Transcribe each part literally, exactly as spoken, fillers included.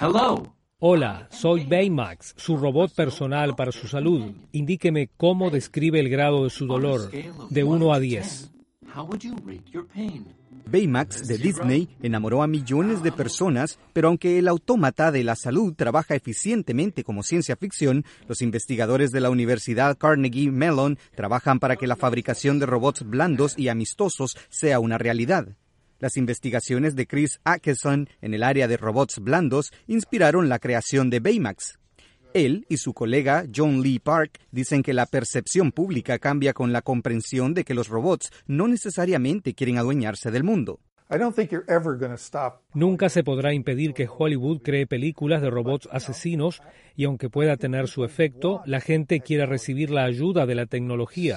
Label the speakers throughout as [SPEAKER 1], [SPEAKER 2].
[SPEAKER 1] Hola, soy Baymax, su robot personal para su salud. Indíqueme cómo describe el grado de su dolor, de uno a diez.
[SPEAKER 2] Baymax de Disney enamoró a millones de personas, pero aunque el autómata de la salud trabaja eficientemente como ciencia ficción, los investigadores de la Universidad Carnegie Mellon trabajan para que la fabricación de robots blandos y amistosos sea una realidad. Las investigaciones de Chris Atkinson en el área de robots blandos inspiraron la creación de Baymax. Él y su colega John Lee Park dicen que la percepción pública cambia con la comprensión de que los robots no necesariamente quieren adueñarse del mundo.
[SPEAKER 1] Nunca se podrá impedir que Hollywood cree películas de robots asesinos y aunque pueda tener su efecto, la gente quiere recibir la ayuda de la tecnología.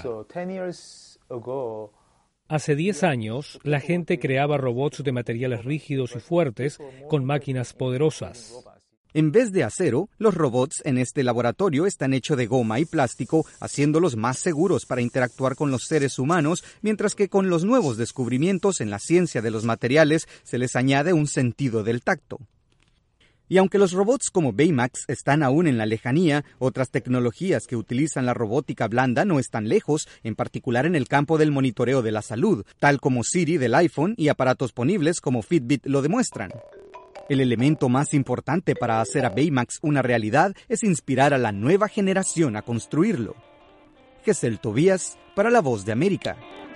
[SPEAKER 1] Hace diez años, la gente creaba robots de materiales rígidos y fuertes con máquinas poderosas.
[SPEAKER 2] En vez de acero, los robots en este laboratorio están hechos de goma y plástico, haciéndolos más seguros para interactuar con los seres humanos, mientras que con los nuevos descubrimientos en la ciencia de los materiales se les añade un sentido del tacto. Y aunque los robots como Baymax están aún en la lejanía, otras tecnologías que utilizan la robótica blanda no están lejos, en particular en el campo del monitoreo de la salud, tal como Siri del iPhone y aparatos ponibles como Fitbit lo demuestran. El elemento más importante para hacer a Baymax una realidad es inspirar a la nueva generación a construirlo. Gesell Tobías para La Voz de América.